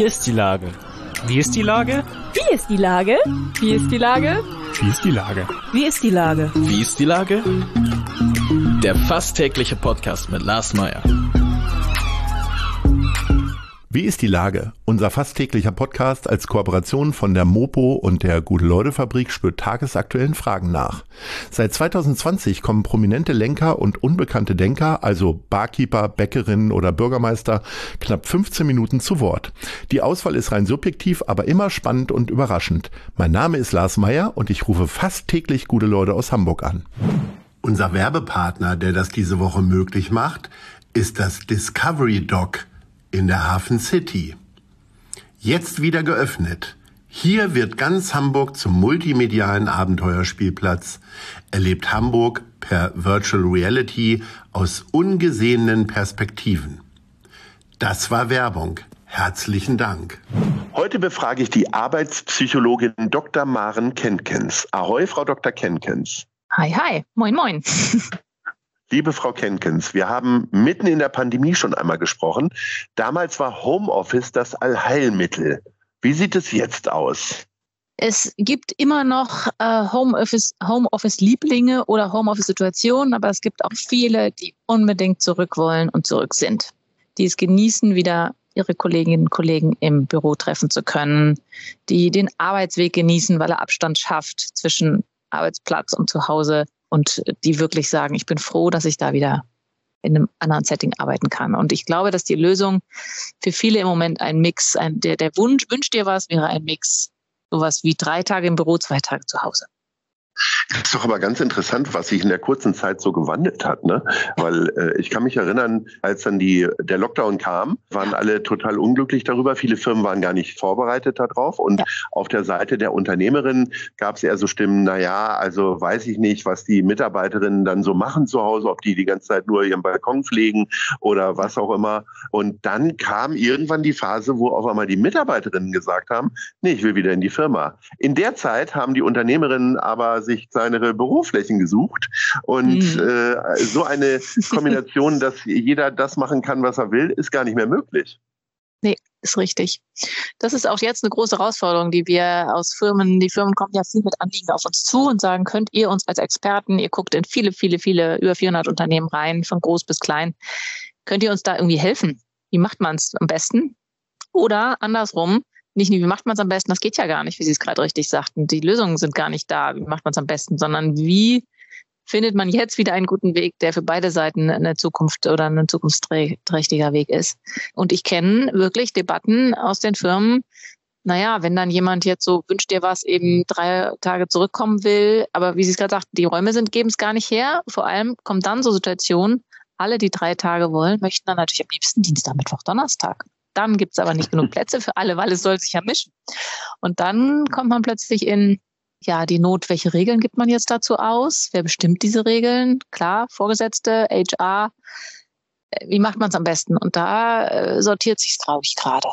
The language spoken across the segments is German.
ist die Lage? Wie ist die Lage? Wie ist die Lage? Wie ist die Lage? Wie ist die Lage? Wie ist die Lage? Wie ist die Lage? Der fast tägliche Podcast mit Lars Meyer. Wie ist die Lage? Unser fast täglicher Podcast als Kooperation von der Mopo und der Gute-Leute-Fabrik spürt tagesaktuellen Fragen nach. Seit 2020 kommen prominente Lenker und unbekannte Denker, also Barkeeper, Bäckerinnen oder Bürgermeister, knapp 15 Minuten zu Wort. Die Auswahl ist rein subjektiv, aber immer spannend und überraschend. Mein Name ist Lars Meyer und ich rufe fast täglich gute Leute aus Hamburg an. Unser Werbepartner, der das diese Woche möglich macht, ist das Discovery Dock in der Hafen City. Jetzt wieder geöffnet. Hier wird ganz Hamburg zum multimedialen Abenteuerspielplatz. Erlebt Hamburg per Virtual Reality aus ungesehenen Perspektiven. Das war Werbung. Herzlichen Dank. Heute befrage ich die Arbeitspsychologin Dr. Maren Kenkens. Ahoi, Frau Dr. Kenkens. Hi, hi. Moin, moin. Liebe Frau Kenkens, wir haben mitten in der Pandemie schon einmal gesprochen. Damals war Homeoffice das Allheilmittel. Wie sieht es jetzt aus? Es gibt immer noch Homeoffice-Lieblinge oder Homeoffice-Situationen, aber es gibt auch viele, die unbedingt zurück wollen und zurück sind. Die es genießen, wieder ihre Kolleginnen und Kollegen im Büro treffen zu können, die den Arbeitsweg genießen, weil er Abstand schafft zwischen Arbeitsplatz und Zuhause. Und die wirklich sagen, ich bin froh, dass ich da wieder in einem anderen Setting arbeiten kann. Und ich glaube, dass die Lösung für viele im Moment ein Mix, der Wunsch, wünsch dir was, wäre ein Mix. Sowas wie 3 Tage im Büro, 2 Tage zu Hause. Das ist doch aber ganz interessant, was sich in der kurzen Zeit so gewandelt hat, ne? Weil ich kann mich erinnern, als dann der Lockdown kam, waren alle total unglücklich darüber. Viele Firmen waren gar nicht vorbereitet darauf. Und auf der Seite der Unternehmerin gab es eher so Stimmen, also weiß ich nicht, was die Mitarbeiterinnen dann so machen zu Hause, ob die ganze Zeit nur ihren Balkon pflegen oder was auch immer. Und dann kam irgendwann die Phase, wo auf einmal die Mitarbeiterinnen gesagt haben, nee, ich will wieder in die Firma. In der Zeit haben die Unternehmerinnen aber sich kleinere Büroflächen gesucht und so eine Kombination, dass jeder das machen kann, was er will, ist gar nicht mehr möglich. Nee, ist richtig. Das ist auch jetzt eine große Herausforderung, die wir aus Firmen, die Firmen kommen ja viel mit Anliegen auf uns zu und sagen, könnt ihr uns als Experten, ihr guckt in viele, über 400 Unternehmen rein, von groß bis klein, könnt ihr uns da irgendwie helfen? Wie macht man es am besten? Oder andersrum, nicht nur, wie macht man es am besten, das geht ja gar nicht, wie Sie es gerade richtig sagten. Die Lösungen sind gar nicht da, wie macht man es am besten, sondern wie findet man jetzt wieder einen guten Weg, der für beide Seiten eine Zukunft oder ein zukunftsträchtiger Weg ist. Und ich kenne wirklich Debatten aus den Firmen, wenn dann jemand jetzt so wünscht dir was, eben 3 Tage zurückkommen will, aber wie Sie es gerade sagten, die Räume geben es gar nicht her. Vor allem kommen dann so Situationen, alle, die 3 Tage wollen, möchten dann natürlich am liebsten Dienstag, Mittwoch, Donnerstag. Dann gibt es aber nicht genug Plätze für alle, weil es soll sich ja mischen. Und dann kommt man plötzlich in die Not, welche Regeln gibt man jetzt dazu aus? Wer bestimmt diese Regeln? Klar, Vorgesetzte, HR. Wie macht man es am besten? Und da sortiert sich es, glaube ich, gerade.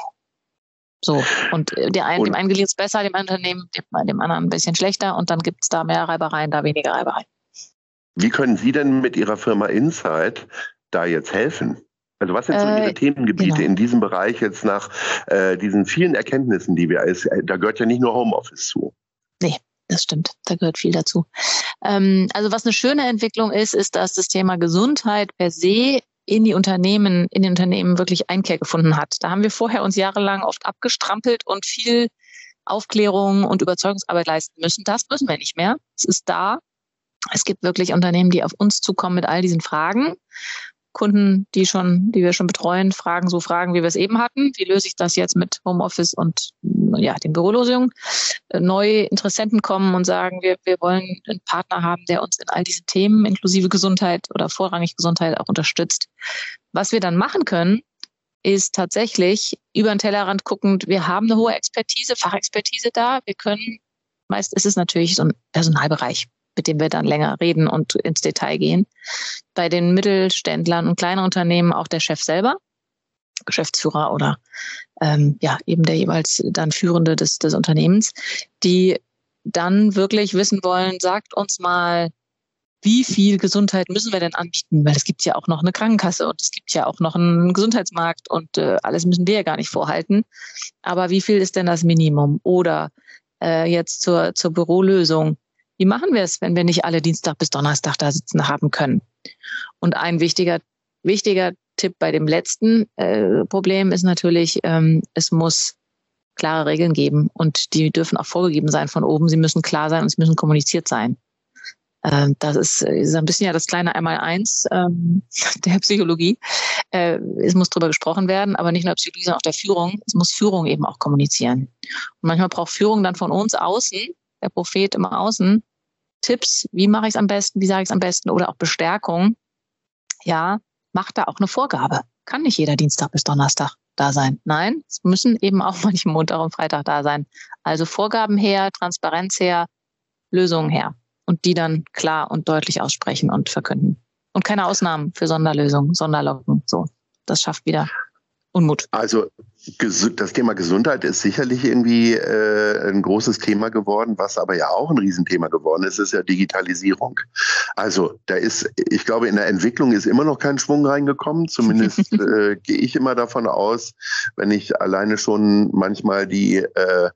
So. Und dem einen gelingt es besser, dem Unternehmen, dem anderen ein bisschen schlechter. Und dann gibt es da mehr Reibereien, da weniger Reibereien. Wie können Sie denn mit Ihrer Firma Insight da jetzt helfen? Also was sind so Ihre Themengebiete in diesem Bereich jetzt nach diesen vielen Erkenntnissen, die da gehört ja nicht nur Homeoffice zu. Nee, das stimmt. Da gehört viel dazu. Also was eine schöne Entwicklung ist, dass das Thema Gesundheit per se in den Unternehmen wirklich Einkehr gefunden hat. Da haben wir vorher uns jahrelang oft abgestrampelt und viel Aufklärung und Überzeugungsarbeit leisten müssen. Das müssen wir nicht mehr. Es ist da. Es gibt wirklich Unternehmen, die auf uns zukommen mit all diesen Fragen. Kunden, die wir schon betreuen, fragen so Fragen, wie wir es eben hatten. Wie löse ich das jetzt mit Homeoffice und den Bürolösungen? Neue Interessenten kommen und sagen, wir wollen einen Partner haben, der uns in all diesen Themen inklusive Gesundheit oder vorrangig Gesundheit auch unterstützt. Was wir dann machen können, ist tatsächlich über den Tellerrand guckend, wir haben eine hohe Expertise, Fachexpertise da. Meist ist es natürlich so ein Personalbereich, mit dem wir dann länger reden und ins Detail gehen. Bei den Mittelständlern und kleinen Unternehmen auch der Chef selber, Geschäftsführer oder eben der jeweils dann Führende des Unternehmens, die dann wirklich wissen wollen, sagt uns mal, wie viel Gesundheit müssen wir denn anbieten? Weil es gibt ja auch noch eine Krankenkasse und es gibt ja auch noch einen Gesundheitsmarkt und alles müssen wir ja gar nicht vorhalten. Aber wie viel ist denn das Minimum? Oder jetzt zur Bürolösung. Wie machen wir es, wenn wir nicht alle Dienstag bis Donnerstag da sitzen haben können? Und ein wichtiger Tipp bei dem letzten Problem ist natürlich, es muss klare Regeln geben und die dürfen auch vorgegeben sein von oben. Sie müssen klar sein und es müssen kommuniziert sein. Das ist ein bisschen ja das kleine Einmaleins der Psychologie. Es muss drüber gesprochen werden, aber nicht nur der Psychologie, sondern auch der Führung. Es muss Führung eben auch kommunizieren. Und manchmal braucht Führung dann von uns außen, der Prophet immer außen, Tipps, wie mache ich es am besten, wie sage ich es am besten oder auch Bestärkung. Ja, macht da auch eine Vorgabe. Kann nicht jeder Dienstag bis Donnerstag da sein. Nein, es müssen eben auch manchmal Montag und Freitag da sein. Also Vorgaben her, Transparenz her, Lösungen her. Und die dann klar und deutlich aussprechen und verkünden. Und keine Ausnahmen für Sonderlösungen, Sonderlocken. So, das schafft wieder Unmut. Also das Thema Gesundheit ist sicherlich irgendwie ein großes Thema geworden, was aber ja auch ein Riesenthema geworden ist ja Digitalisierung. Also ich glaube, in der Entwicklung ist immer noch kein Schwung reingekommen. Zumindest gehe ich immer davon aus, wenn ich alleine schon manchmal die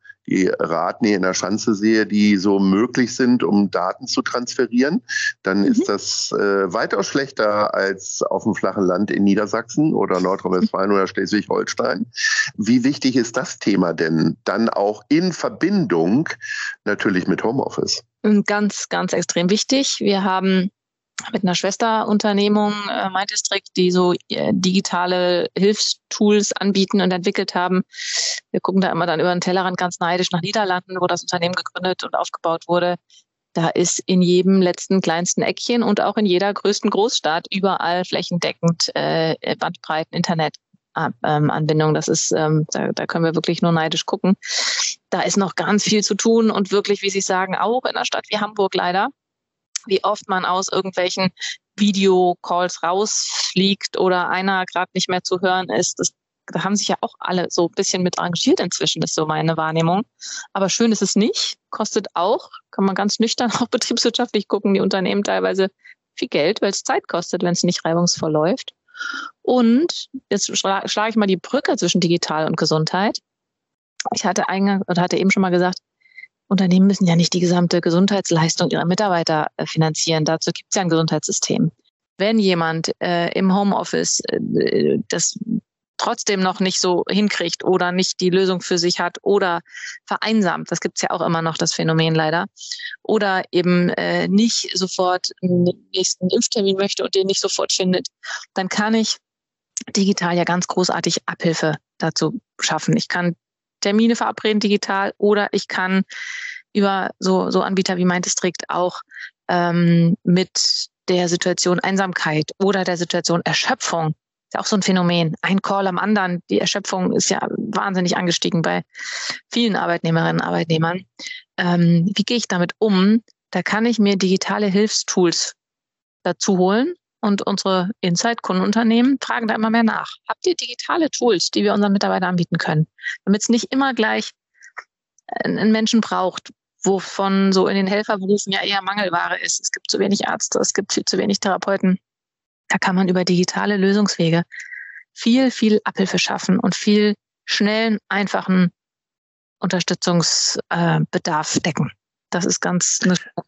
Radnähe in der Schanze sehe, die so möglich sind, um Daten zu transferieren, dann ist das weitaus schlechter als auf dem flachen Land in Niedersachsen oder Nordrhein-Westfalen oder Schleswig-Holstein. Wie wichtig ist das Thema denn dann auch in Verbindung natürlich mit Homeoffice? Ganz, ganz extrem wichtig. Wir haben mit einer Schwesterunternehmung, MyDistrict, die so digitale Hilfstools anbieten und entwickelt haben. Wir gucken da immer dann über den Tellerrand ganz neidisch nach Niederlanden, wo das Unternehmen gegründet und aufgebaut wurde. Da ist in jedem letzten kleinsten Eckchen und auch in jeder größten Großstadt überall flächendeckend Bandbreiten Internetanbindung. Das ist, da können wir wirklich nur neidisch gucken. Da ist noch ganz viel zu tun und wirklich, wie Sie sagen, auch in einer Stadt wie Hamburg leider, wie oft man aus irgendwelchen Videocalls rausfliegt oder einer gerade nicht mehr zu hören ist. Da haben sich ja auch alle so ein bisschen mit engagiert inzwischen, ist so meine Wahrnehmung. Aber schön ist es nicht, kostet auch, kann man ganz nüchtern auch betriebswirtschaftlich gucken, die Unternehmen teilweise viel Geld, weil es Zeit kostet, wenn es nicht reibungsvoll läuft. Und jetzt schlage ich mal die Brücke zwischen digital und Gesundheit. Ich hatte eben schon mal gesagt, Unternehmen müssen ja nicht die gesamte Gesundheitsleistung ihrer Mitarbeiter finanzieren. Dazu gibt es ja ein Gesundheitssystem. Wenn jemand im Homeoffice das trotzdem noch nicht so hinkriegt oder nicht die Lösung für sich hat oder vereinsamt, das gibt es ja auch immer noch, das Phänomen leider, oder eben nicht sofort einen nächsten Impftermin möchte und den nicht sofort findet, dann kann ich digital ja ganz großartig Abhilfe dazu schaffen. Ich kann Termine verabreden digital oder ich kann über so Anbieter wie MyDistrict auch mit der Situation Einsamkeit oder der Situation Erschöpfung, ist ja auch so ein Phänomen, ein Call am anderen, die Erschöpfung ist ja wahnsinnig angestiegen bei vielen Arbeitnehmerinnen und Arbeitnehmern. Wie gehe ich damit um? Da kann ich mir digitale Hilfstools dazu holen. Und unsere Inside-Kundenunternehmen fragen da immer mehr nach. Habt ihr digitale Tools, die wir unseren Mitarbeitern anbieten können? Damit es nicht immer gleich einen Menschen braucht, wovon so in den Helferberufen ja eher Mangelware ist. Es gibt zu wenig Ärzte, es gibt viel zu wenig Therapeuten. Da kann man über digitale Lösungswege viel, viel Abhilfe schaffen und viel schnellen, einfachen Unterstützungsbedarf decken. Das ist ganz...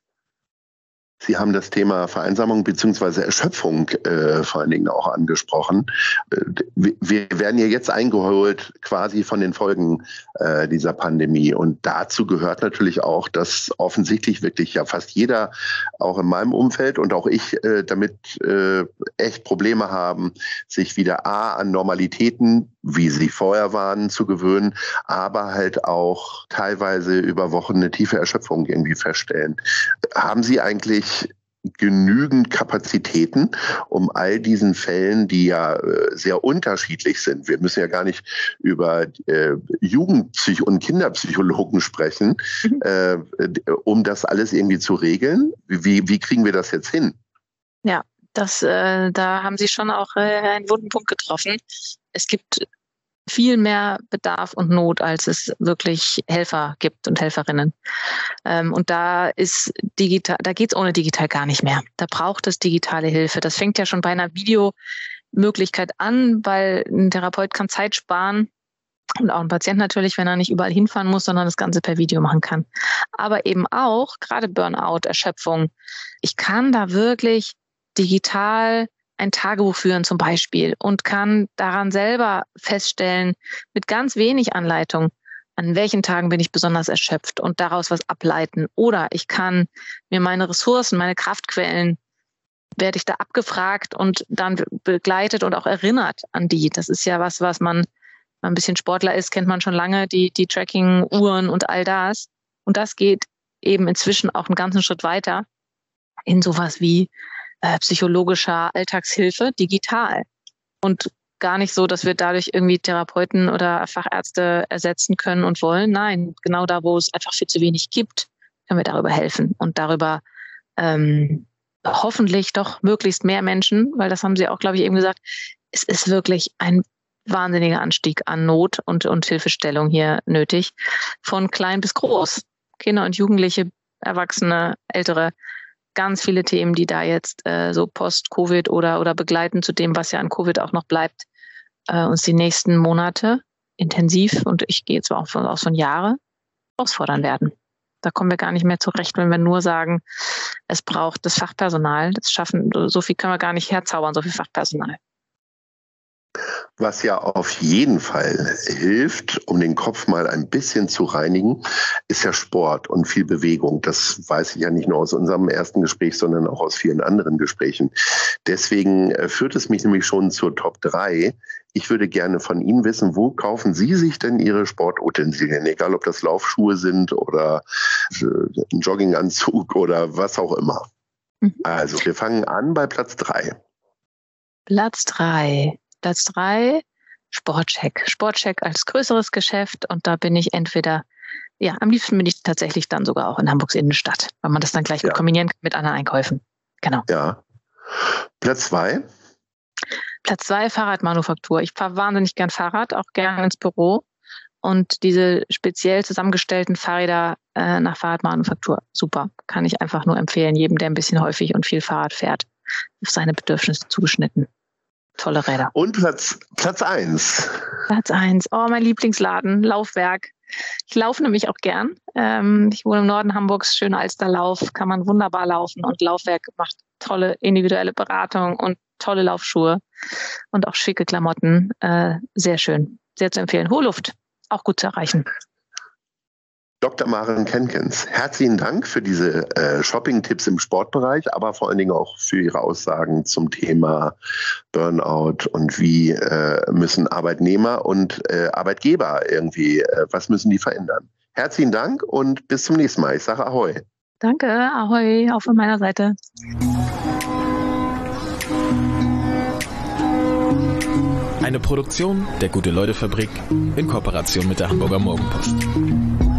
Sie haben das Thema Vereinsamung bzw. Erschöpfung vor allen Dingen auch angesprochen. Wir werden ja jetzt eingeholt quasi von den Folgen dieser Pandemie. Und dazu gehört natürlich auch, dass offensichtlich wirklich ja fast jeder, auch in meinem Umfeld und auch ich, damit echt Probleme haben, sich wieder an Normalitäten, wie sie vorher waren, zu gewöhnen, aber halt auch teilweise über Wochen eine tiefe Erschöpfung irgendwie feststellen. Haben Sie eigentlich genügend Kapazitäten, um all diesen Fällen, die ja sehr unterschiedlich sind, wir müssen ja gar nicht über und Kinderpsychologen sprechen, um das alles irgendwie zu regeln? Wie kriegen wir das jetzt hin? Ja, da haben Sie schon auch einen wunden Punkt getroffen. Es gibt viel mehr Bedarf und Not, als es wirklich Helfer gibt und Helferinnen. Und da ist digital, da geht's ohne digital gar nicht mehr. Da braucht es digitale Hilfe. Das fängt ja schon bei einer Videomöglichkeit an, weil ein Therapeut kann Zeit sparen und auch ein Patient natürlich, wenn er nicht überall hinfahren muss, sondern das Ganze per Video machen kann. Aber eben auch, gerade Burnout, Erschöpfung, ich kann da wirklich digital ein Tagebuch führen zum Beispiel und kann daran selber feststellen, mit ganz wenig Anleitung, an welchen Tagen bin ich besonders erschöpft und daraus was ableiten. Oder ich kann mir meine Ressourcen, meine Kraftquellen, werde ich da abgefragt und dann begleitet und auch erinnert an die. Das ist ja was man, wenn man ein bisschen Sportler ist, kennt man schon lange, die Tracking-Uhren und all das. Und das geht eben inzwischen auch einen ganzen Schritt weiter in sowas wie psychologischer Alltagshilfe digital. Und gar nicht so, dass wir dadurch irgendwie Therapeuten oder Fachärzte ersetzen können und wollen. Nein, genau da, wo es einfach viel zu wenig gibt, können wir darüber helfen und darüber hoffentlich doch möglichst mehr Menschen, weil das haben Sie auch, glaube ich, eben gesagt, es ist wirklich ein wahnsinniger Anstieg an Not und Hilfestellung hier nötig, von klein bis groß. Kinder und Jugendliche, Erwachsene, Ältere, ganz viele Themen, die da jetzt so post-Covid oder begleiten zu dem, was ja an Covid auch noch bleibt, uns die nächsten Monate intensiv, und ich gehe jetzt auch von Jahre, herausfordern werden. Da kommen wir gar nicht mehr zurecht, wenn wir nur sagen, es braucht das Fachpersonal. So viel können wir gar nicht herzaubern, so viel Fachpersonal. Was ja auf jeden Fall hilft, um den Kopf mal ein bisschen zu reinigen, ist ja Sport und viel Bewegung. Das weiß ich ja nicht nur aus unserem ersten Gespräch, sondern auch aus vielen anderen Gesprächen. Deswegen führt es mich nämlich schon zur Top 3. Ich würde gerne von Ihnen wissen, wo kaufen Sie sich denn Ihre Sportutensilien? Egal, ob das Laufschuhe sind oder ein Jogginganzug oder was auch immer. Also, wir fangen an bei Platz 3. Platz 3, Sportcheck. Sportcheck als größeres Geschäft, und da bin ich entweder, am liebsten bin ich tatsächlich dann sogar auch in Hamburgs Innenstadt, weil man das dann gleich kombinieren kann mit anderen Einkäufen. Genau. Ja. Platz 2? Platz 2, Fahrradmanufaktur. Ich fahre wahnsinnig gern Fahrrad, auch gern ins Büro, und diese speziell zusammengestellten Fahrräder nach Fahrradmanufaktur, super. Kann ich einfach nur empfehlen, jedem, der ein bisschen häufig und viel Fahrrad fährt, auf seine Bedürfnisse zugeschnitten. Tolle Räder. Und Platz 1. Platz 1. Oh, mein Lieblingsladen, Laufwerk. Ich laufe nämlich auch gern. Ich wohne im Norden Hamburgs, schöner Alsterlauf, kann man wunderbar laufen, und Laufwerk macht tolle individuelle Beratung und tolle Laufschuhe und auch schicke Klamotten. Sehr schön, sehr zu empfehlen. Hohe Luft, auch gut zu erreichen. Dr. Maren Kenkens, herzlichen Dank für diese Shopping-Tipps im Sportbereich, aber vor allen Dingen auch für Ihre Aussagen zum Thema Burnout und wie müssen Arbeitnehmer und Arbeitgeber irgendwie, was müssen die verändern. Herzlichen Dank und bis zum nächsten Mal. Ich sage Ahoi. Danke, Ahoi, auch von meiner Seite. Eine Produktion der Gute-Leute-Fabrik in Kooperation mit der Hamburger Morgenpost.